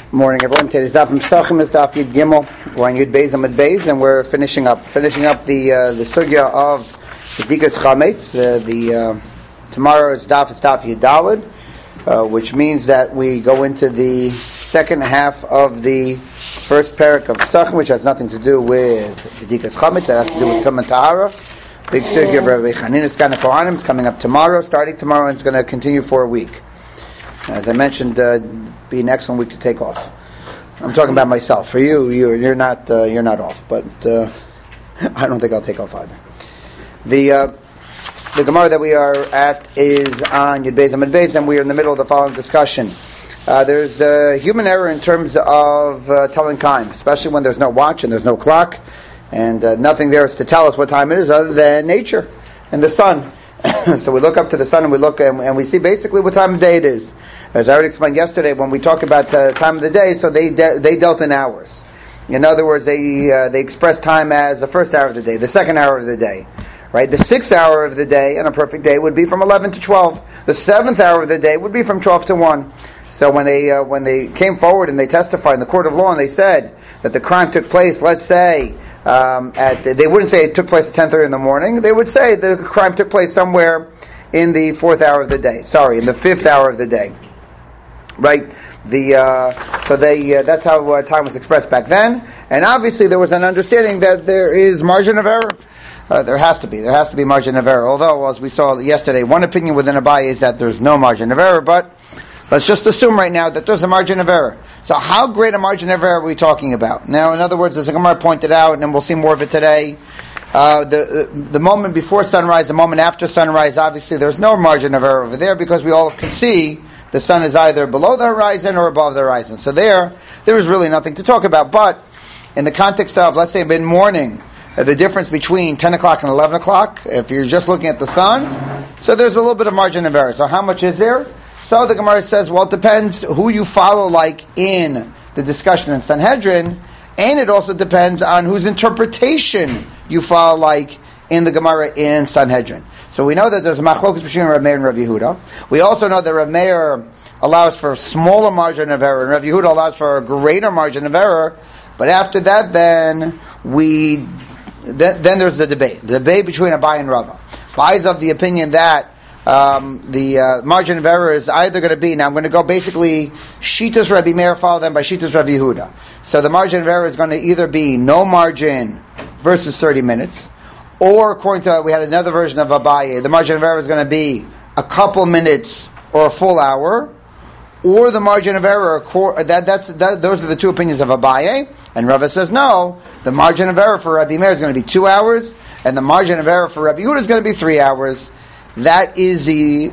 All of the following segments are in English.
Morning, everyone. Today's daf from Pesachim is daf Yud Gimel. We're on Yud Beis Amud Beis, and we're finishing up the sugya of the Dikas Chametz. Tomorrow's daf is daf Yud Daled, which means that we go into the second half of the first parak of Pesachim, which has nothing to do with the Dikas Chametz. It has to do with Tum and Tahara. Big sugya of Rabbi Chaninus Gan Kohanim is coming up tomorrow, starting tomorrow, and it's going to continue for a week. As I mentioned, be an excellent week to take off. I'm talking about myself. For you're not off, but I don't think I'll take off either. The Gemara that we are at is on Yud Beis Amud Beis, and we are in the middle of the following discussion. There's human error in terms of telling time, especially when there's no watch and there's no clock, and nothing there is to tell us what time it is other than nature and the sun. So we look up to the sun and we look and we see basically what time of day it is. As I already explained yesterday, when we talk about the time of the day, so they dealt in hours. In other words, they express time as the first hour of the day, the second hour of the day, right? The 6th hour of the day in a perfect day would be from 11 to 12. The 7th hour of the day would be from 12 to 1. So when they came forward and they testified in the court of law and they said that the crime took place, let's say, they wouldn't say it took place at 10:30 in the morning. They would say the crime took place somewhere in the 4th hour of the day. Sorry, in the 5th hour of the day. Right? That's how time was expressed back then. And obviously there was an understanding that there is margin of error. There has to be margin of error. Although, as we saw yesterday, one opinion within Abaye is that there's no margin of error, but let's just assume right now that there's a margin of error. So how great a margin of error are we talking about? Now, in other words, as the Gemara pointed out, and we'll see more of it today, the moment before sunrise, the moment after sunrise, obviously there's no margin of error over there because we all can see the sun is either below the horizon or above the horizon. So there is really nothing to talk about. But in the context of, let's say, mid-morning, the difference between 10 o'clock and 11 o'clock, if you're just looking at the sun, so there's a little bit of margin of error. So how much is there? So the Gemara says, well, it depends who you follow, like in the discussion in Sanhedrin, and it also depends on whose interpretation you follow, like in the Gemara in Sanhedrin. So we know that there's a machlokas between Rav Meir and Rav Yehuda. We also know that Rav Meir allows for a smaller margin of error, and Rav Yehuda allows for a greater margin of error. But after that, then there's the debate between Abaye and Rava. Abaye is of the opinion that the margin of error is either going to be, now I'm going to go basically Shitas Rabbi Meir, follow them by Shitas Rabbi Yehuda. So the margin of error is going to either be no margin versus 30 minutes, or according to, we had another version of Abaye, the margin of error is going to be a minutes or a full hour, or the margin of error, those are the two opinions of Abaye, and Rava says no, the margin of error for Rabbi Meir is going to be 2 hours, and the margin of error for Rabbi Yehuda is going to be 3 hours. That is the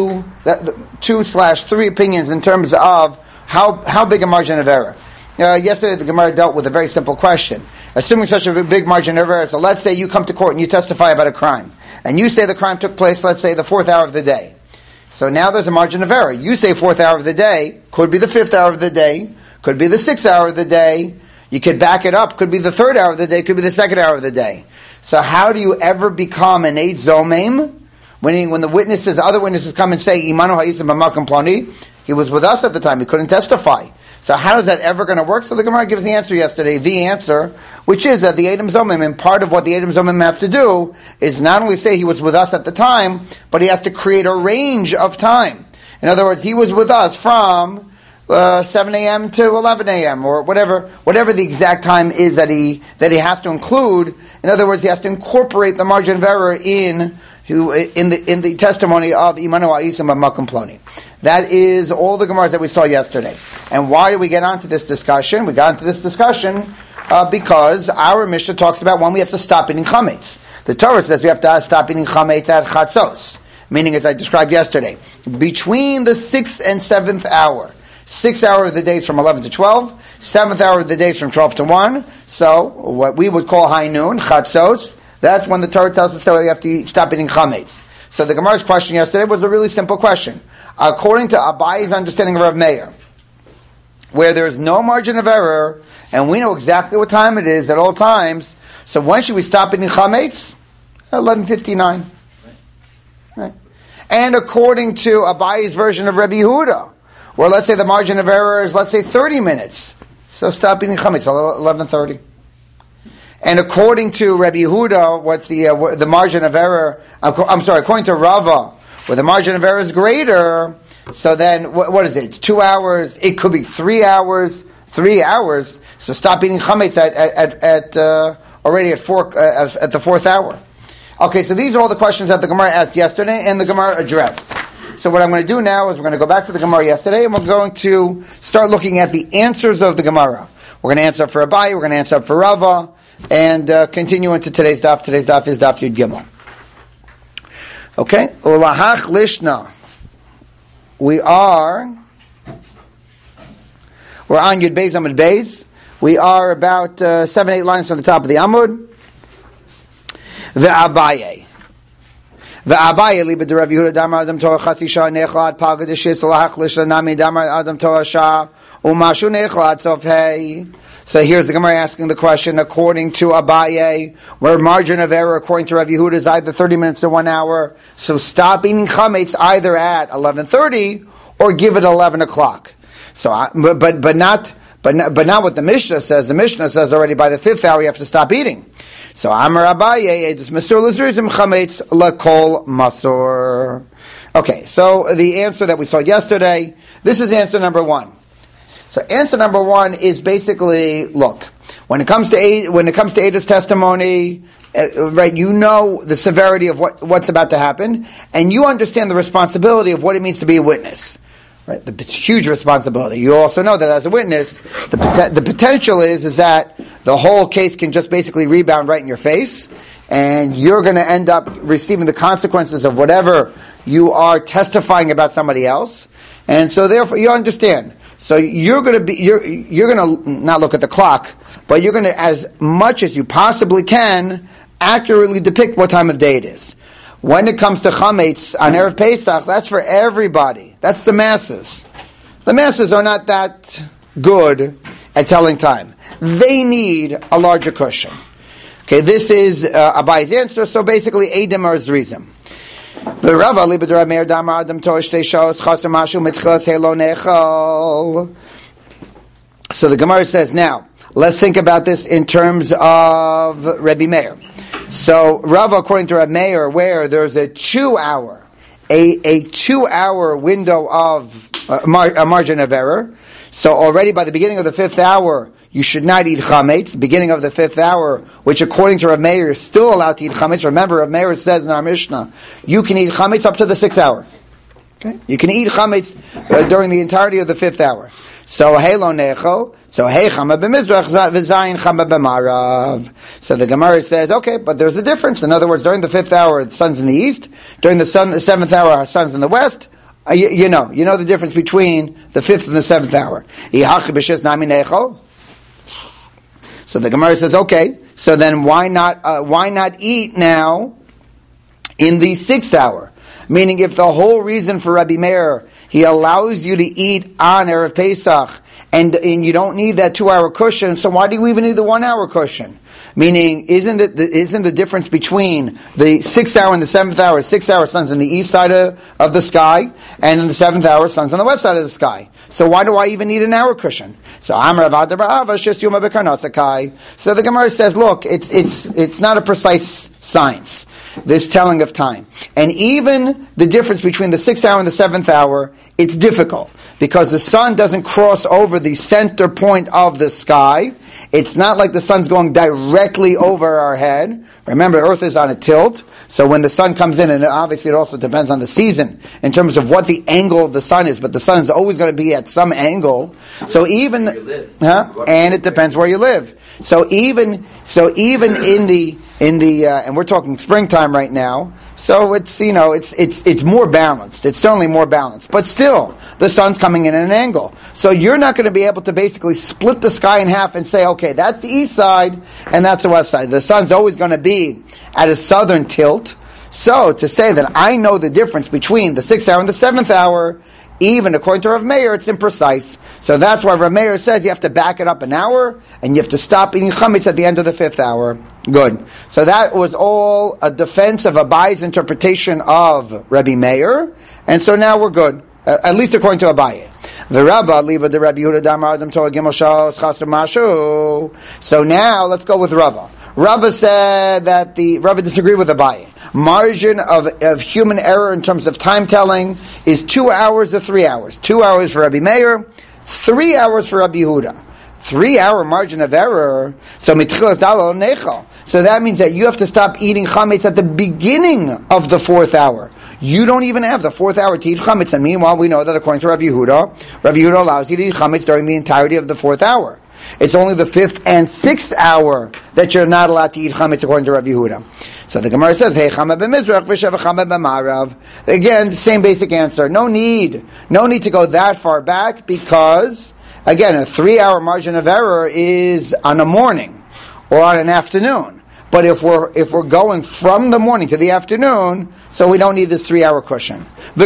2/3 opinions in terms of how big a margin of error. Yesterday the Gemara dealt with a very simple question. Assuming such a big margin of error, so let's say you come to court and you testify about a crime, and you say the crime took place, let's say, the 4th hour of the day. So now there's a margin of error. You say 4th hour of the day, could be the 5th hour of the day, could be the 6th hour of the day, you could back it up, could be the 3rd hour of the day, could be the 2nd hour of the day. So how do you ever become an Eid Zomim? When the other witnesses come and say, Imanu Ha'isim B'Malkam Ploni, he was with us at the time, he couldn't testify. So how is that ever going to work? So the Gemara gives the answer yesterday, which is that the Edom Zomim, and part of what the Edom Zomim have to do, is not only say he was with us at the time, but he has to create a range of time. In other words, he was with us from 7 a.m. to 11 a.m. or whatever the exact time is that he has to include. In other words, he has to incorporate the margin of error in the testimony of Imanu Ha'isim B'Malkam Ploni. That is all the Gemaras that we saw yesterday. And why did we get onto this discussion? We got into this discussion because our Mishnah talks about when we have to stop eating chametz. The Torah says we have to stop eating chametz at chatzos, meaning, as I described yesterday, between the 6th and 7th hour. 6th hour of the day is from 11 to 12. 7th hour of the day is from 12 to 1. So what we would call high noon, chatzos, that's when the Torah tells us that we have to stop eating chametz. So the Gemara's question yesterday was a really simple question. According to Abaye's understanding of Rav Meir, where there is no margin of error, and we know exactly what time it is at all times, so when should we stop eating chametz? 11:59. Right. And according to Abaye's version of Rabbi Yehuda, Or let's say the margin of error is, let's say, 30 minutes. So stop eating chametz at 11:30. And according to Rabbi Yehuda, what's the margin of error? I'm sorry, according to Rava, where the margin of error is greater, so then what is it? It's 2 hours. It could be 3 hours. 3 hours. So stop eating chametz at already at the fourth hour. Okay, so these are all the questions that the Gemara asked yesterday and the Gemara addressed. So what I'm going to do now is we're going to go back to the Gemara yesterday and we're going to start looking at the answers of the Gemara. We're going to answer up for Abaye, we're going to answer up for Rava, and continue into today's daf. Today's daf is daf Yud Gimel. Okay, Ulahach Lishna. We're on Yud Beis Amud Beis. We are about 7-8 lines from the top of the Amud. Ve'abaye. Ve'abaye liba de Rav Yehuda damar adam torah chatzi shah nechlad palga de shitz lahach lishla nami damar adam torah shah umashu nechlad sofhei. So here's the Gemara asking the question, according to Abaye, where margin of error, according to Rav Yehuda, is either 30 minutes to 1 hour. So stop eating chametz either at 11:30 or give it 11 o'clock. So, but not what the Mishnah says. The Mishnah says already by the 5th hour you have to stop eating. So Amar Abaye, edus Masur l'zrizim chametz lakol masur. Okay, so the answer that we saw yesterday, this is answer number 1. So answer number 1 is basically, look, when it comes to Eidos testimony, right, you know the severity of what's about to happen, and you understand the responsibility of what it means to be a witness. Right, it's a huge responsibility. You also know that as a witness, the potential is that the whole case can just basically rebound right in your face, and you're going to end up receiving the consequences of whatever you are testifying about somebody else. And so therefore you understand. So you're going to not look at the clock, but you're going to, as much as you possibly can, accurately depict what time of day it is. When it comes to chametz on Erev Pesach, that's for everybody. That's the masses. The masses are not that good at telling time. They need a larger cushion. Okay, this is Abaye's answer. So basically, Eidim or Zrizim. The Rava libed Meir Damar Adam Torah Shtei Shos Chaser Mashu Mitchilas Helo Nechal. So the Gemara says, now let's think about this in terms of Rebbe Meir. So Rava, according to Rebbe Meir, where there's a 2 hour window of a margin of error. So already by the beginning of the 5th hour, you should not eat chametz. Beginning of the 5th hour, which according to Rebbe Meir is still allowed to eat chametz. Remember, Rebbe Meir says in our Mishnah, you can eat chametz up to the 6th hour. Okay, you can eat chametz during the entirety of the 5th hour. So helo nechol. So hey chama b'mizrach v'zayin chama b'marav. So the Gemara says, okay, but there's a difference. In other words, during the 5th hour, the sun's in the east. During the 7th hour, our sun's in the west. You know the difference between the 5th and the 7th hour. So the Gemara says, okay, so then why not eat now in the 6th hour? Meaning, if the whole reason for Rabbi Meir, he allows you to eat on Erev Pesach, and you don't need that 2 hour cushion, so why do you even need the 1 hour cushion? Meaning, isn't the difference between the 6th hour and the 7th hour? 6th hour sun's on the east side of the sky, and in the 7th hour sun's on the west side of the sky. So why do I even need an hour cushion? So So the Gemara says, look, it's not a precise science, this telling of time. And even the difference between the 6th hour and the 7th hour, it's difficult, because the sun doesn't cross over the center point of the sky. It's not like the sun's going directly over our head. Remember, Earth is on a tilt, so when the sun comes in, and obviously it also depends on the season in terms of what the angle of the sun is, but the sun is always going to be at some angle. So even, and it depends where you live. So even in the and we're talking springtime right now, so it's more balanced. It's certainly more balanced, but still the sun's coming in at an angle. So you're not going to be able to basically split the sky in half and say, okay, that's the east side and that's the west side. The sun's always going to be at a southern tilt. So to say that I know the difference between the 6th hour and the 7th hour, even according to Rav Meir, it's imprecise. So that's why Rav Meir says you have to back it up an hour, and you have to stop eating chametz at the end of the 5th hour. Good. So that was all a defense of Abaye's interpretation of Rabbi Meir, and so now we're good, at least according to Abaye. So now let's go with Rava. Rava said that Rava disagreed with Abaye. Margin of human error in terms of time telling is 2 hours to 3 hours. 2 hours for Rabbi Meir, 3 hours for Rabbi Yehuda. 3 hour margin of error. So that means that you have to stop eating chametz at the beginning of the 4th hour. You don't even have the 4th hour to eat chametz. And meanwhile, we know that according to Rabbi Yehuda allows you to eat chametz during the entirety of the 4th hour. It's only the 5th and 6th hour that you're not allowed to eat chametz according to Rabbi Yehuda. So the Gemara says, "Hey, chama b'mizrach v'sheva chama b'marav." Again, same basic answer. No need to go that far back because, again, a 3 hour margin of error is on a morning or on an afternoon. But if we're going from the morning to the afternoon, so we don't need this 3 hour cushion. So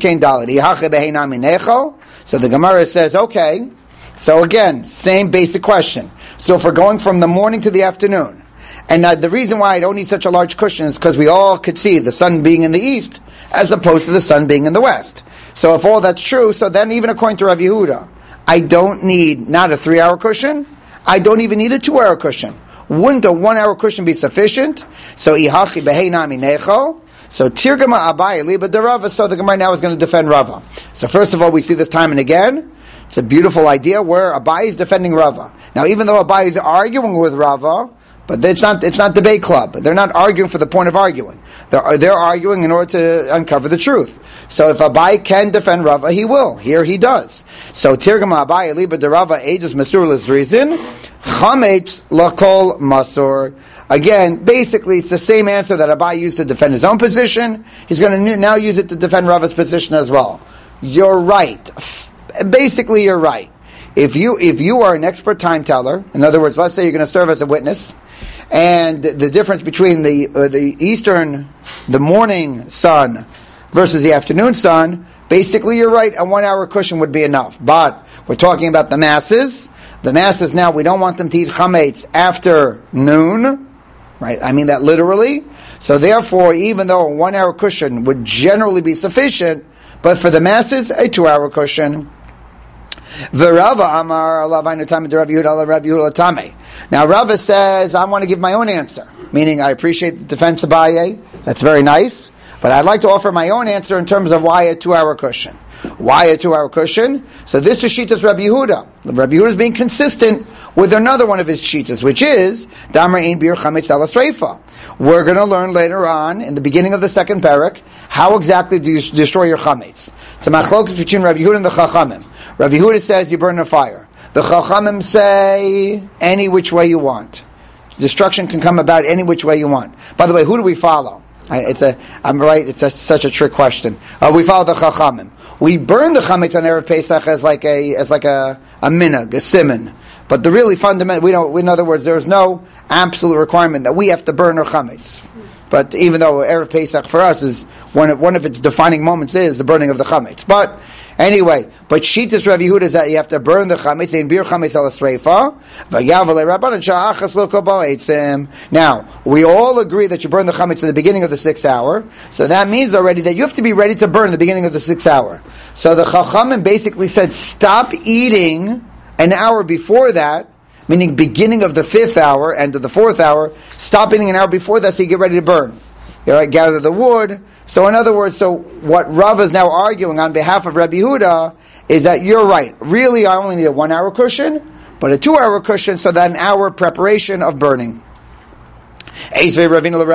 the Gemara says, okay. So again, same basic question. So if we're going from the morning to the afternoon, and the reason why I don't need such a large cushion is because we all could see the sun being in the east as opposed to the sun being in the west. So if all that's true, so then even according to Rav Yehuda, I don't need not a 3 hour cushion, I don't even need a 2 hour cushion. Wouldn't a 1 hour cushion be sufficient? So ihachi beheinami nechol. So tirgama Abaye liba de Rava. So the Gemara now is going to defend Rava. So first of all, we see this time and again. It's a beautiful idea where Abaye is defending Rava. Now, even though Abaye is arguing with Rava, but it's not debate club. They're not arguing for the point of arguing. They're arguing in order to uncover the truth. So if Abaye can defend Rava, he will. Here he does. So tirgama Abaye liba de Rava ages masur l'zrizin. Chametz lakol masur. Again, basically, it's the same answer that Abaye used to defend his own position. He's going to now use it to defend Rava's position as well. You're right. Basically, you're right. If you are an expert time teller, in other words, let's say you're going to serve as a witness, and the difference between the morning sun versus the afternoon sun, basically, you're right. A 1 hour cushion would be enough. But we're talking about the masses. The masses now, we don't want them to eat chametz after noon, right? I mean that literally. So therefore, even though a 1 hour cushion would generally be sufficient, but for the masses, a 2 hour cushion. V'Rava Amar Lavaynu Tamid Rav Yehuda Tame. Now Rava says, I want to give my own answer, meaning I appreciate the defense of Abaye. That's very nice, but I'd like to offer my own answer in terms of why a 2 hour cushion. Why a 2 hour cushion? So this is Shitas Rabbi Yehuda. Rabbi Yehuda is being consistent with another one of his Shitas, which is Damar Ein Bir Chametz Ala Sreifa. We're going to learn later on, in the beginning of the second parak, how exactly do you destroy your chametz. It's a machlokas between Rabbi Yehuda and the Chachamim. Rabbi Yehuda says you burn a fire. The Chachamim say any which way you want. Destruction can come about any which way you want. By the way, who do we follow? I'm right. It's such a trick question. We follow the Chachamim. We burn the chametz on Erev Pesach as like a minhag, a simon. But the really fundamental, in other words, there is no absolute requirement that we have to burn our chametz. But even though Erev Pesach for us is one of its defining moments is the burning of the chametz. But anyway, but Shitas Rav Yehuda is that you have to burn the chametz, in bir chametz ala sreifa, v'yavale rabbanan sha'achas lo kol ba'etzim. Now, we all agree that you burn the chametz at the beginning of the 6th hour, so that means already that you have to be ready to burn at the beginning of the 6th hour. So the Chachamim basically said, stop eating an hour before that, meaning beginning of the 5th hour, end of the 4th hour, stop eating an hour before that so you get ready to burn. You right, gather the wood. So in other words, so what Rav is now arguing on behalf of Rabbi Yehuda is that you're right. Really, I only need a 1 hour cushion, but a 2 hour cushion, so that an hour preparation of burning. So the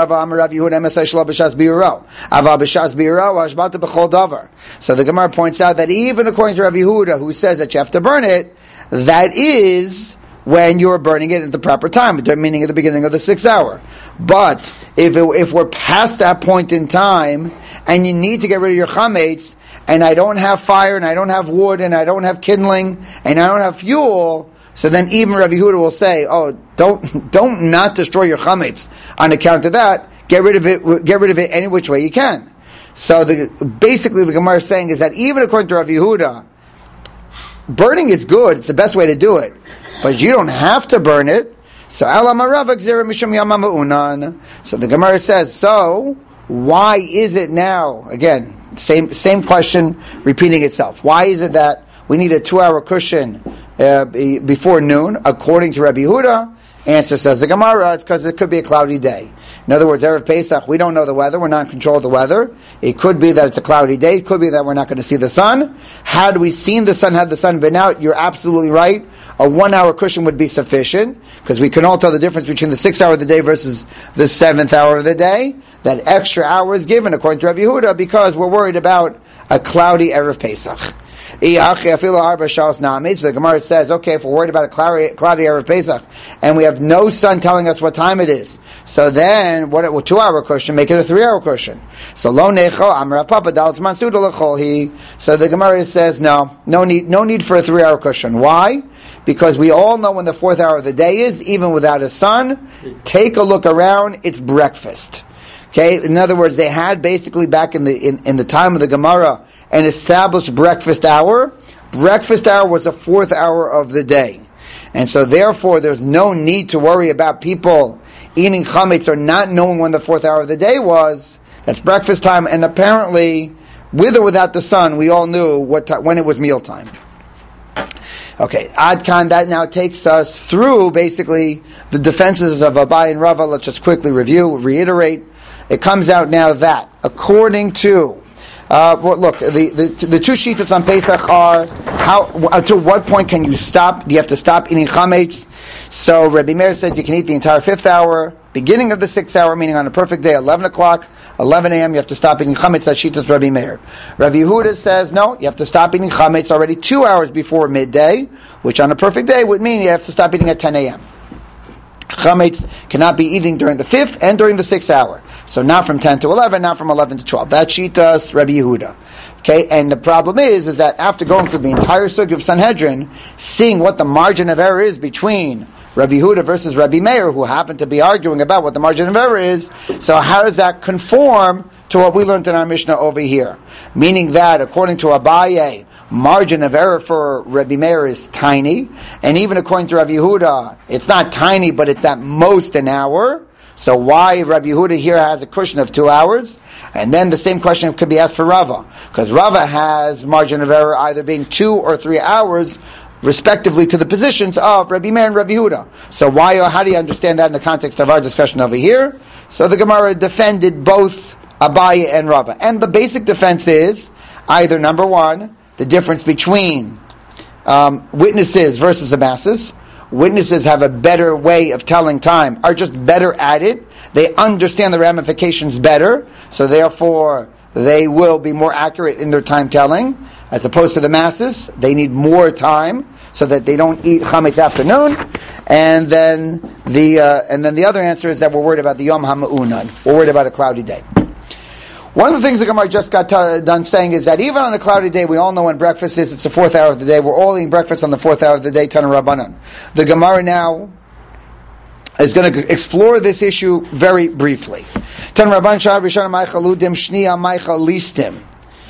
Gemara points out that even according to Rabbi Yehuda, who says that you have to burn it, that is when you're burning it at the proper time, meaning at the beginning of the 6th hour. But if we're past that point in time, and you need to get rid of your chametz, and I don't have fire, and I don't have wood, and I don't have kindling, and I don't have fuel, so then even Rabbi Yehuda will say, oh, don't not destroy your chametz on account of that. Get rid of it any which way you can. So basically the Gemara is saying is that even according to Rabbi Yehuda, burning is good. It's the best way to do it. But you don't have to burn it. So the Gemara says, so why is it now, again, same question repeating itself. Why is it that we need a 2-hour cushion before noon, according to Rabbi Yehuda. Answer, says the Gemara, it's because it could be a cloudy day. In other words, Erev Pesach, we don't know the weather. We're not in control of the weather. It could be that it's a cloudy day. It could be that we're not going to see the sun. Had we seen the sun, had the sun been out, you're absolutely right. A 1-hour cushion would be sufficient, because we can all tell the difference between the 6th hour of the day versus the 7th hour of the day. That extra hour is given, according to Rabbi Yehuda, because we're worried about a cloudy Erev Pesach. So the Gemara says, okay, if we're worried about a cloudy Erev Pesach, and we have no sun telling us what time it is, so then, what a 2-hour cushion, make it a 3-hour cushion. So lo nechol amar papa dalat man suda lechol he. So the Gemara says, no need for a 3-hour cushion. Why? Because we all know when the 4th hour of the day is, even without a sun. Take a look around, it's breakfast. Okay, in other words, they had basically back in the time of the Gemara an established breakfast hour. Breakfast hour was the 4th hour of the day, and so therefore there's no need to worry about people eating chametz or not knowing when the 4th hour of the day was. That's breakfast time, and apparently, with or without the sun, we all knew when it was mealtime. Okay, Ad Kan, that now takes us through basically the defenses of Abai and Rava. Let's just quickly reiterate. It comes out now that, according to, look, the two sheets that's on Pesach are, until what point can you stop? Do you have to stop eating chametz? So Rabbi Meir says you can eat the entire 5th hour, beginning of the 6th hour, meaning on a perfect day, 11 o'clock, 11 a.m., you have to stop eating chametz. That sheet is Rabbi Meir. Rabbi Yehuda says, no, you have to stop eating chametz already 2 hours before midday, which on a perfect day would mean you have to stop eating at 10 a.m. Chametz cannot be eating during the 5th and during the 6th hour. So not from 10 to 11, not from 11 to 12. That sheet does Rabbi Yehuda. Okay, and the problem is that after going through the entire sugya of Sanhedrin, seeing what the margin of error is between Rabbi Yehuda versus Rabbi Meir, who happen to be arguing about what the margin of error is, so how does that conform to what we learned in our Mishnah over here? Meaning that, according to Abaye, margin of error for Rabbi Meir is tiny, and even according to Rabbi Yehuda, it's not tiny, but it's at most an hour. So why Rabbi Yehuda here has a cushion of 2 hours? And then the same question could be asked for Rava, because Rava has margin of error either being 2 or 3 hours, respectively to the positions of Rabbi Meir and Rabbi Yehuda. So how do you understand that in the context of our discussion over here? So the Gemara defended both Abaye and Rava. And the basic defense is either, number one, the difference between witnesses versus the masses. Witnesses have a better way of telling time, are just better at it. They understand the ramifications better, so therefore they will be more accurate in their time telling, as opposed to the masses. They need more time so that they don't eat chametz afternoon. And then the other answer is that we're worried about the Yom HaMe'unan. We're worried about a cloudy day. One of the things the Gemara just got done saying is that even on a cloudy day, we all know when breakfast is. It's the 4th hour of the day. We're all eating breakfast on the 4th hour of the day, Tana Rabbanan. The Gemara now is going to explore this issue very briefly. Tana Rabbanan Shah Rishon Maicha Ludim Shniya Maicha Listim.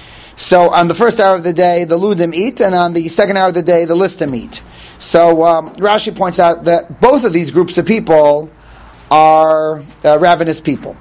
So on the 1st hour of the day, the Ludim eat, and on the 2nd hour of the day, the Listim eat. So Rashi points out that both of these groups of people are ravenous people.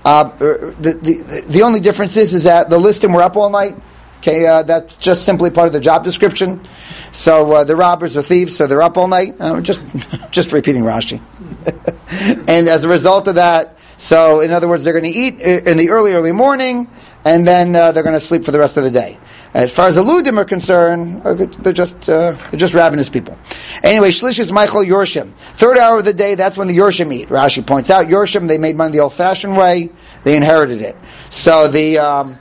The only difference is that the Listim were up all night. Okay, that's just simply part of the job description. So the robbers are thieves, so they're up all night. Just repeating Rashi. And as a result of that, so in other words, they're going to eat in the early morning, and then they're going to sleep for the rest of the day. As far as the Ludim are concerned, they're just ravenous people. Anyway, Shlish is Michael Yorshim. 3rd hour of the day, that's when the Yorshim eat. Rashi points out, Yorshim, they made money the old-fashioned way. They inherited it. So they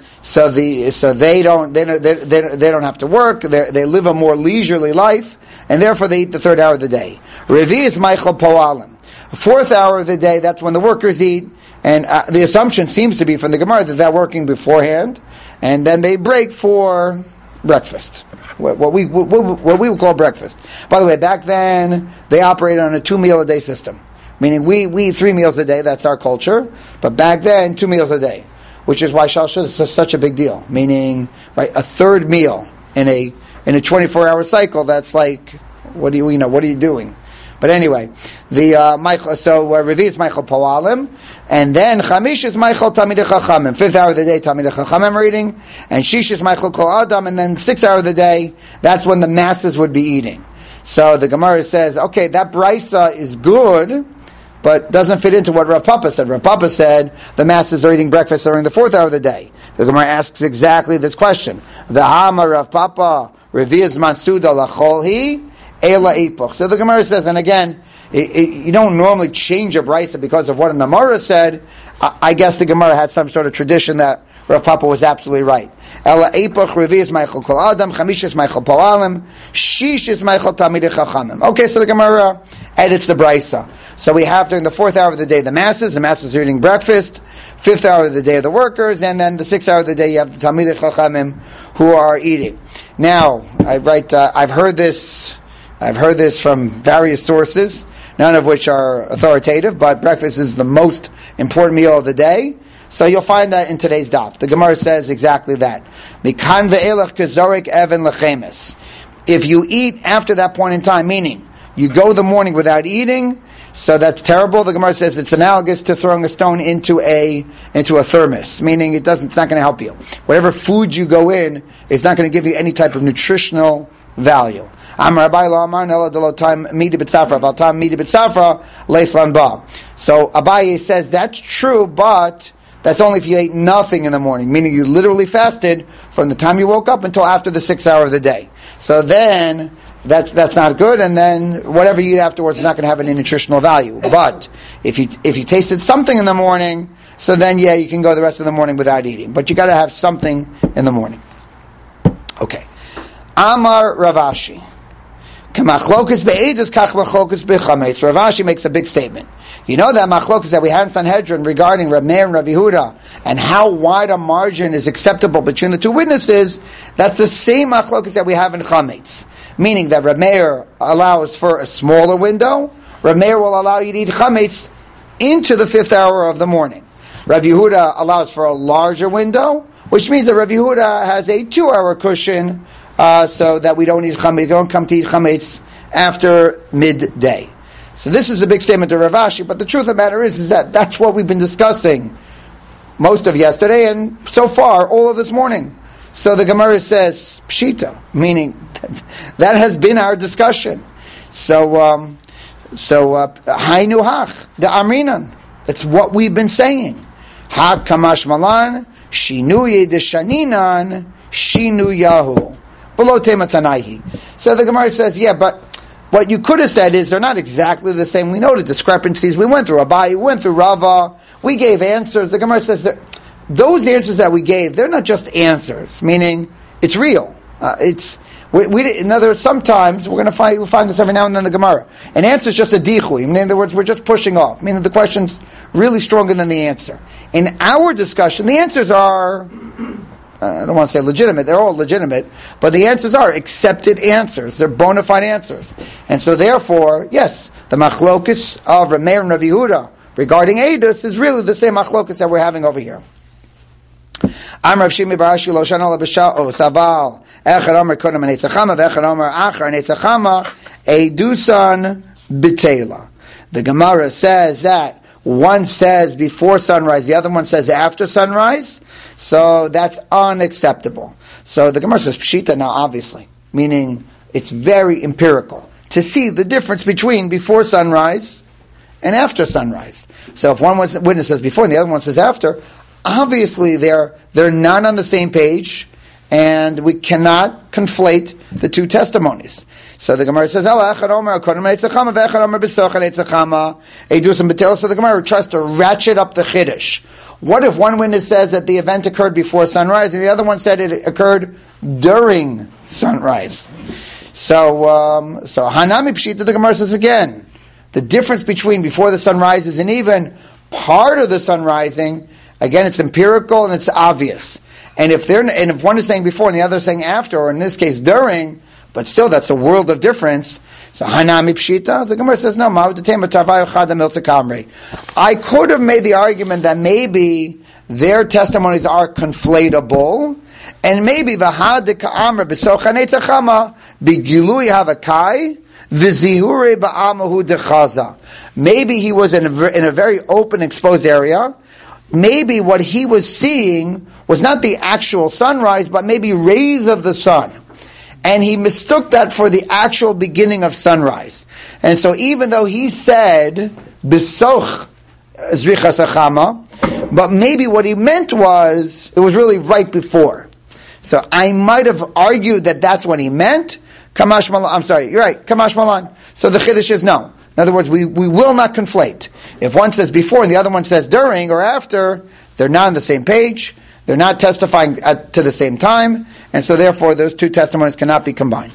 don't have to work. They live a more leisurely life, and therefore they eat the 3rd hour of the day. Revi is Michael Poalim. 4th hour of the day, that's when the workers eat. And the assumption seems to be from the Gemara that they're working beforehand, and then they break for breakfast, what we would call breakfast. By the way, back then they operated on a 2-meal-a-day system, meaning we eat 3 meals a day. That's our culture, but back then 2 meals a day, which is why Shalshut is such a big deal. Meaning, right, a 3rd meal in a 24-hour cycle. That's like, what are you doing? But anyway, the Revi is Meichel Poalim, and then Chamish is Meichel Talmidei Chachamim. 5th hour of the day, Talmidei Chachamim reading, and Shish is Meichel Kol Adam, and then 6th hour of the day, that's when the masses would be eating. So the Gemara says, okay, that brisa is good, but doesn't fit into what Rav Papa said. Rav Papa said the masses are eating breakfast during the 4th hour of the day. The Gemara asks exactly this question. V'hama Rav Papa revias mansuda lacholhi ela ipoch. So the Gemara says, and again, you don't normally change a brisa because of what an Amora said. I guess the Gemara had some sort of tradition that Rav Papa was absolutely right. Ela epoch revias Meichel Kol Adam, Chamish is Meichel Poalim, Shish is Meichel Talmidei Chachamim. Okay, so the Gemara edits the brisa. So we have during the 4th hour of the day the masses are eating breakfast, 5th hour of the day the workers, and then the 6th hour of the day you have the Talmidei Chachamim who are eating. Now, I've heard this from various sources, none of which are authoritative, but breakfast is the most important meal of the day. So you'll find that in today's daf. The Gemara says exactly that. Mikan ve'elach kezorik even lechemes. If you eat after that point in time, meaning you go the morning without eating, so that's terrible. The Gemara says it's analogous to throwing a stone into a thermos, meaning it's not going to help you. Whatever food you go in, it's not going to give you any type of nutritional value. So Abaye says that's true, but that's only if you ate nothing in the morning, meaning you literally fasted from the time you woke up until after the 6th hour of the day. So then that's not good, and then whatever you eat afterwards is not going to have any nutritional value. But if you tasted something in the morning, so then you can go the rest of the morning without eating. But you got to have something in the morning. Okay. Amar Ravashi. Ravashi makes a big statement. You know that machlokas that we had in Sanhedrin regarding Rav Meir and Rav Yehuda and how wide a margin is acceptable between the two witnesses, that's the same machlokas that we have in Chametz. Meaning that Rav Meir allows for a smaller window, Rav Meir will allow you to eat Chametz into the 5th hour of the morning. Rav Yehuda allows for a larger window, which means that Rav Yehuda has a 2-hour cushion, so that we don't come to eat chametz after midday. So this is a big statement to Ravashi, but the truth of the matter is that that's what we've been discussing most of yesterday and so far all of this morning. So the Gemara says pshita, meaning that has been our discussion. So hainu hach the amrinan. That's what we've been saying. Ha kamash malan shinuye de shaninan shinu yahu. So the Gemara says, but what you could have said is they're not exactly the same. We know the discrepancies. We went through Abai, we went through Rava, we gave answers. The Gemara says that those answers that we gave, they're not just answers, meaning it's real. In other words, sometimes we'll find this every now and then in the Gemara. An answer is just a dichui. In other words, we're just pushing off, meaning the question's really stronger than the answer. In our discussion, the answers are... I don't want to say legitimate, they're all legitimate, but the answers are accepted answers, they're bona fide answers. And so therefore, yes, the machlokus of Rav Meir and Rav Yehuda regarding Eidos is really the same machlokus that we're having over here. Am Rav Shimi bar Ashi lo shana l'b'sha'os aval echad omer kodem ha'netzachama v'echad omer achar ha'netzachama eidusan b'teila. The Gemara says that one says before sunrise, the other one says after sunrise. So that's unacceptable. So the Gemara says pshita now, obviously, meaning it's very empirical to see the difference between before sunrise and after sunrise. So if one witness says before and the other one says after, obviously they're not on the same page, and we cannot conflate the two testimonies. So the Gemara says, so the Gemara tries to ratchet up the Chiddush. What if one witness says that the event occurred before sunrise and the other one said it occurred during sunrise? So Hanami Pshita, the Gemara says again, the difference between before the sun rises and even part of the sun rising, again, it's empirical and it's obvious. And if one is saying before and the other is saying after, or in this case during, but still that's a world of difference. So Hanami Pshita, the Gemara says no. I could have made the argument that maybe their testimonies are conflatable, And maybe v'hadika amr b'sochanei tzachama b'gilui havakai v'zihure ba'amahu dechaza. Maybe he was in a very open, exposed area. Maybe what he was seeing was not the actual sunrise, but maybe rays of the sun. And he mistook that for the actual beginning of sunrise. And so even though he said, B'soch zrichas achama, but maybe what he meant was, it was really right before. So I might have argued that that's what he meant. Kamash malan, I'm sorry, you're right, Kamash malan. So the chiddush is no. In other words, we will not conflate. If one says before and the other one says during or after, they're not on the same page. They're not testifying to the same time, and so therefore those two testimonies cannot be combined.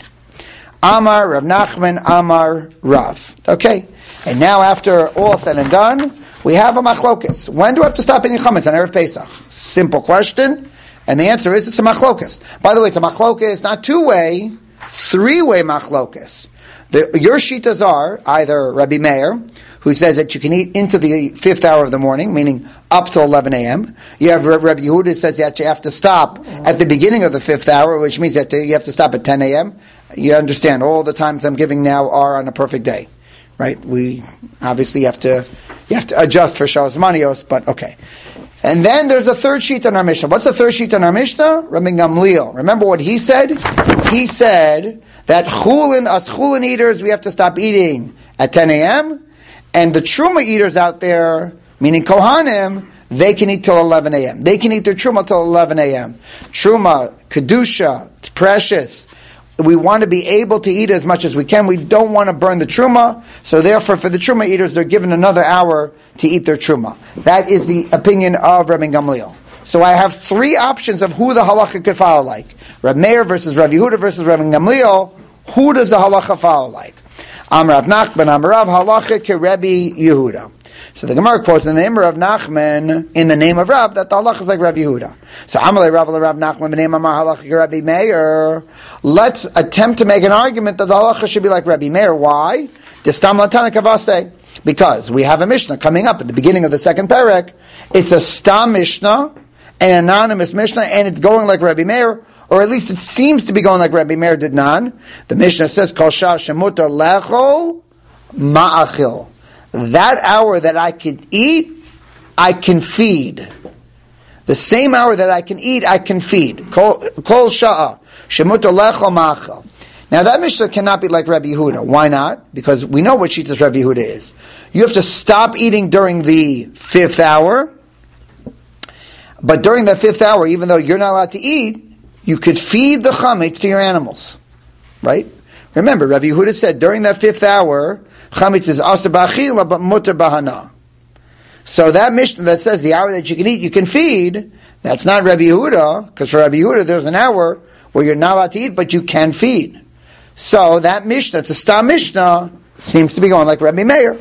Amar Rav Nachman, Amar Rav. Okay, and now after all said and done, we have a machlokas. When do I have to stop eating chametz on Erev Pesach? Simple question, and the answer is it's a machlokas. By the way, it's a machlokas, not two-way, three-way machlokas. Your shitas are either Rabbi Meir, who says that you can eat into the 5th hour of the morning, meaning up to 11 a.m. You have Rabbi Yehuda who says that you have to stop at the beginning of the 5th hour, which means that you have to stop at 10 a.m. You understand, all the times I'm giving now are on a perfect day, right? We obviously have to adjust for Shos Manios, but okay. And then there's a third sheet on our Mishnah. What's the third sheet on our Mishnah? Rabbi Gamliel. Remember what he said? He said that us chulin eaters, we have to stop eating at 10 a.m., and the truma eaters out there, meaning Kohanim, they can eat till 11 a.m. They can eat their truma till 11 a.m. Truma, kedusha, it's precious. We want to be able to eat as much as we can. We don't want to burn the truma, so therefore for the truma eaters, they're given another hour to eat their truma. That is the opinion of Rabbi Gamliel. So I have three options of who the halacha could follow like. Rabbi Meir versus Rabbi Yehuda versus Rabbi Gamliel. Who does the halacha follow like? Amar Rav Nachman, Amar Rav halacha ke Rabbi Yehuda. So the Gemara quotes in the name of Rav Nachman, in the name of Rav, that the halacha is like Rabbi Yehuda. So Amalei Rav Nachman, the name of Amar halacha ke Rabbi Meir. Let's attempt to make an argument that the halacha should be like Rabbi Meir. Why? Distam latana kavaste. Because we have a Mishnah coming up at the beginning of the second parak. It's a stam Mishnah, an anonymous Mishnah, and it's going like Rabbi Meir, or at least it seems to be going like Rabbi Meir did non. The Mishnah says, Kol shah shemutar lechol ma'achil. That hour that I can eat, I can feed. The same hour that I can eat, I can feed. Kol shah shemutar lechol ma'achil. Now that Mishnah cannot be like Rabbi Yehuda. Why not? Because we know what Shitas Rabbi Yehuda is. You have to stop eating during the 5th hour, but during the 5th hour, even though you're not allowed to eat, you could feed the chametz to your animals, right? Remember, Rabbi Yehuda said during that 5th hour, chametz is asur b'achila but mutar b'hana. So that Mishnah that says the hour that you can eat, you can feed, that's not Rabbi Yehuda, because for Rabbi Yehuda there's an hour where you're not allowed to eat, but you can feed. So that Mishnah, it's a stam Mishnah, seems to be going like Rabbi Meir.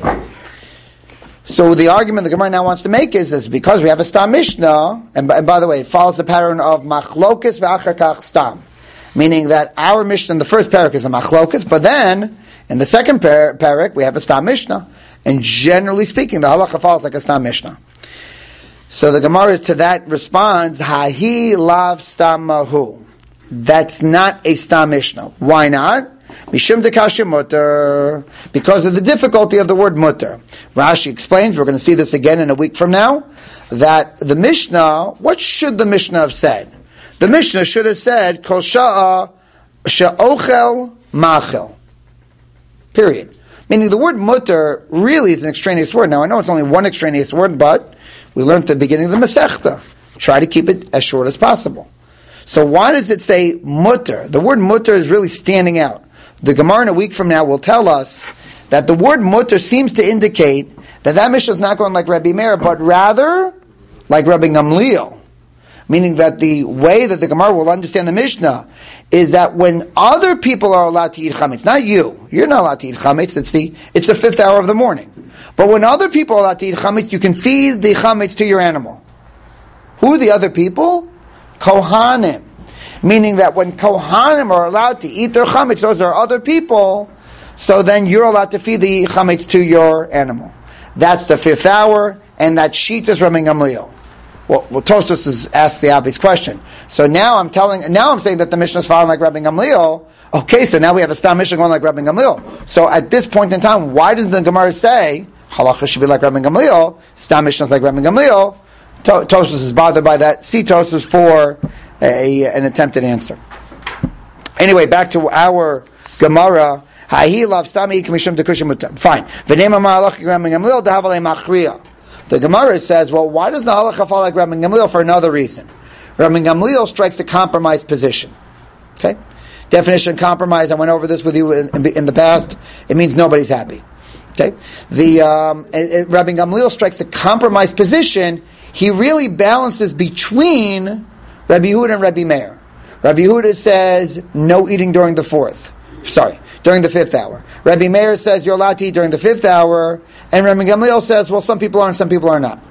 So the argument the Gemara now wants to make is because we have a stam Mishnah, and by the way, it follows the pattern of machlokas v'achar kach stam, meaning that our Mishnah in the first parak is a machlokas, but then in the second parak we have a stam Mishnah, and generally speaking, the halacha follows like a stam Mishnah. So the Gemara to that responds, Hahi lav stam mahu. That's not a stam Mishnah. Why not? Mishum dekashya mutter, because of the difficulty of the word mutter. Rashi explains, we're going to see this again in a week from now, that the Mishnah, what should the Mishnah have said? The Mishnah should have said, Kol sha'a she'ochel machel. Period. Meaning the word mutter really is an extraneous word. Now I know it's only one extraneous word, but we learned at the beginning of the Masechta. Try to keep it as short as possible. So why does it say mutter? The word mutter is really standing out. The Gemara in a week from now will tell us that the word mutter seems to indicate that Mishnah is not going like Rabbi Meir, but rather like Rabbi Gamliel. Meaning that the way that the Gemara will understand the Mishnah is that when other people are allowed to eat chametz, not you, you're not allowed to eat chametz, it's the 5th hour of the morning. But when other people are allowed to eat chametz, you can feed the chametz to your animal. Who are the other people? Kohanim. Meaning that when Kohanim are allowed to eat their chametz, those are other people, so then you're allowed to feed the chametz to your animal. That's the 5th hour, and that sheet is Rabbi Gamliel. Well, Tosfos asks the obvious question. So now I'm saying that the Mishnah is following like Rabbi Gamliel. Okay, so now we have a Stam Mishnah going like Rabbi Gamliel. So at this point in time, why doesn't the Gemara say Halacha should be like Rabbi Gamliel, Stam Mishnah is like Rabbi Gamliel? Tosfos is bothered by that. See Tosfos for an attempted answer. Anyway, back to our Gemara. Fine. The Gemara says, well, why does the halacha fall like Rabbi Gamliel? For another reason. Rabbi Gamliel strikes a compromised position. Okay? Definition compromise, I went over this with you in the past. It means nobody's happy. Okay? Rabbi Gamliel strikes a compromised position. He really balances between Rabbi Yehuda and Rabbi Meir. Rabbi Yehuda says, no eating during the fifth hour. Rabbi Meir says, you're allowed to eat during the fifth hour. And Rabbi Gamliel says, well, some people are and some people are not.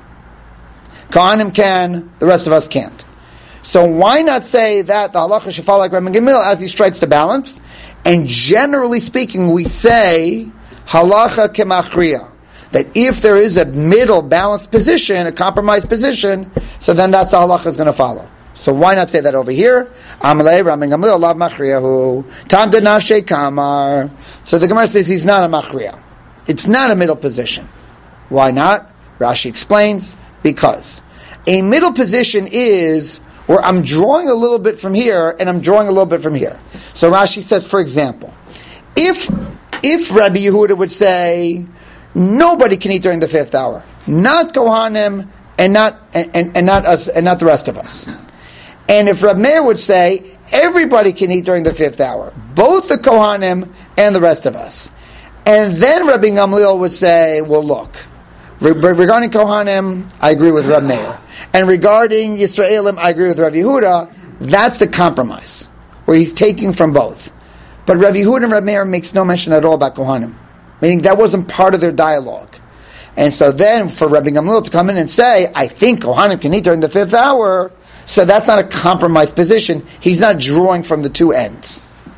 Kohanim can, the rest of us can't. So why not say that the halacha should fall like Rabbi Gamliel as he strikes the balance? And generally speaking, we say halacha kemachriya, that if there is a middle balanced position, a compromised position, so then that's the halacha is going to follow. So why not say that over here? Amalei Rabbi Gamliel lav machriyahu tam de nafshei kamar. So the Gemara says he's not a machriya. It's not a middle position. Why not? Rashi explains, because a middle position is where I'm drawing a little bit from here and I'm drawing a little bit from here. So Rashi says, for example, if Rabbi Yehuda would say nobody can eat during the fifth hour, not Kohanim and not us and not the rest of us. And if Rabbi Meir would say everybody can eat during the fifth hour, both the Kohanim and the rest of us. And then Rabbi Gamliel would say, well, look, regarding Kohanim, I agree with Rabbi Meir. And regarding Yisraelim, I agree with Rabbi Yehuda. That's the compromise, where he's taking from both. But Rabbi Yehuda and Rabbi Meir makes no mention at all about Kohanim, meaning that wasn't part of their dialogue. And so then for Rabbi Gamliel to come in and say, I think Kohanim can eat during the fifth hour, so that's not a compromised position. He's not drawing from the two ends.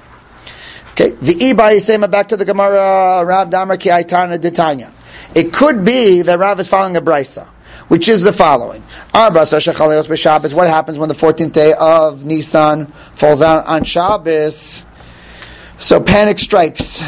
Okay, back to the Gemara, Rav Damar ki Aitana Ditanya. It could be that Rav is following a brisa, which is the following. What happens when the 14th day of Nisan falls out on Shabbos? So panic strikes.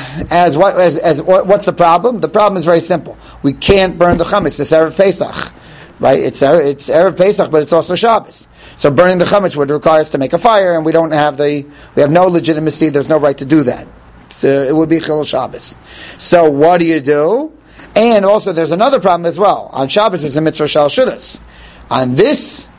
What's the problem? The problem is very simple. We can't burn the chametz. It's Erev Pesach, right? It's Erev Pesach, but it's also Shabbos. So burning the chametz would require us to make a fire, and we have no legitimacy. There's no right to do that. It would be Chilul Shabbos. So what do? And also, there's another problem as well. On Shabbos, there's a mitzvah shal shudas. On this